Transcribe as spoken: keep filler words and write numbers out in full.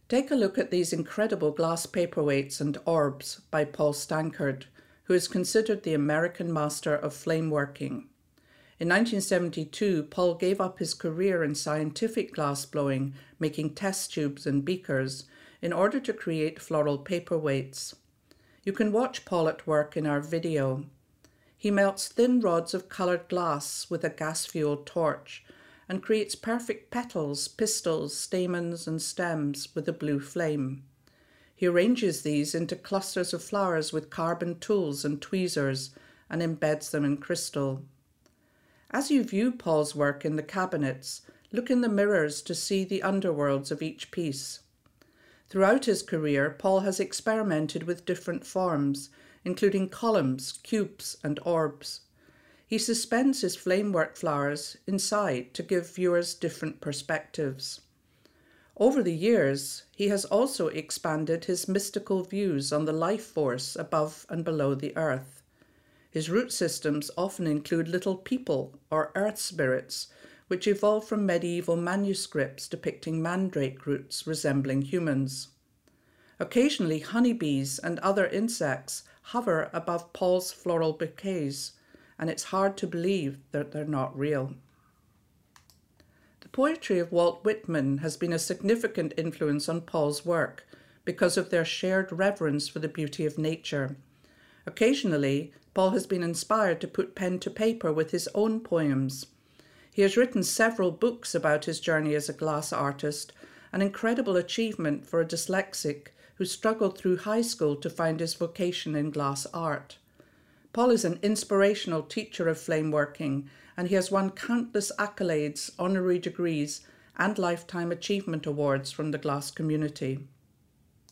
Take a look at these incredible glass paperweights and orbs by Paul Stankard, who is considered the American master of flame working. In nineteen seventy-two, Paul gave up his career in scientific glass blowing, making test tubes and beakers, in order to create floral paperweights. You can watch Paul at work in our video. He melts thin rods of coloured glass with a gas-fueled torch and creates perfect petals, pistils, stamens and stems with a blue flame. He arranges these into clusters of flowers with carbon tools and tweezers and embeds them in crystal. As you view Paul's work in the cabinets, look in the mirrors to see the underworlds of each piece. Throughout his career, Paul has experimented with different forms, including columns, cubes, and orbs. He suspends his flamework flowers inside to give viewers different perspectives. Over the years, he has also expanded his mystical views on the life force above and below the earth. His root systems often include little people or earth spirits, which evolved from medieval manuscripts depicting mandrake roots resembling humans. Occasionally, honeybees and other insects hover above Paul's floral bouquets, and it's hard to believe that they're not real. The poetry of Walt Whitman has been a significant influence on Paul's work because of their shared reverence for the beauty of nature. Occasionally, Paul has been inspired to put pen to paper with his own poems. He has written several books about his journey as a glass artist, an incredible achievement for a dyslexic who struggled through high school to find his vocation in glass art. Paul is an inspirational teacher of flame working, and he has won countless accolades, honorary degrees, and lifetime achievement awards from the glass community.